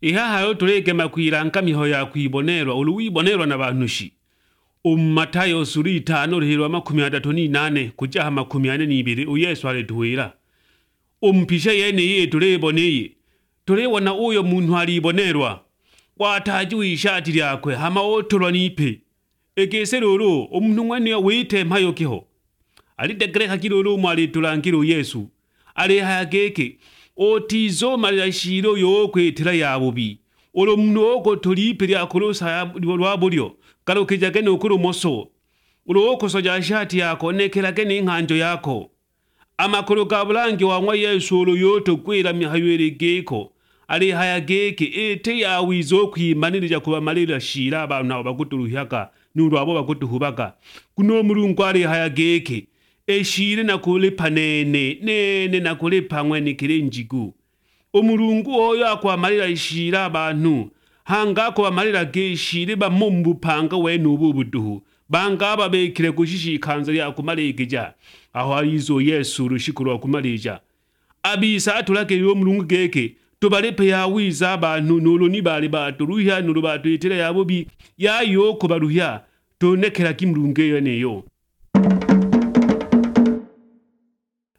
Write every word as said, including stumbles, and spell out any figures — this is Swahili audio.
Ihahayo tulegema kwilanga miho ya kwibonerwa uluwibonerwa na bantushi. Umatayo suri itanu rihirwa makumi atatu n'inane kujaha makumi ane n'ibiri uyesu alituwira. Umpisha yene ye tuleboneye. Tulebona uyo muntu alibonerwa. Wataji ishati lyakwe hama otolwa nipe. Egese lolo omuntu mwene wite mpayo kiho. Alidegreka kilolo mwali tulankiro Yesu. Ali hayageke otizo malira shiro yo kwetera yabubi. Olo muntu oko tulipe lyakolosa lwabulyo. Kalo kijagene ukuru moso. Ulo oko soja shati yako nekelagene inganjo yako. Amakolo kabulangi wangwa Yesu ulo yoto kwera mihaywere geko. Ali hayageke ete ya wizo kwimanirija kuba malira shira abantu nabo bakuturuhyaka nuru abo bakutuhubaka. Kuno mulungu ali hayageke eshire nakulipa nene nene nakulipa mwene kirenjigu. Omulungu oyo akwamalira ishira abantu hangako bamalira geshire bamumbu panga wenu ububuduhu banga babekire kushishikanza lya kumaligija aho alizo Yesu rushikuru kumalija abisa atulake yo mulungu geke tubalepe ya wiza abantu nulu nibali baturuhya nulu batwitira yabobi yayo kubaruhya tonekera kimulungu yeneyo.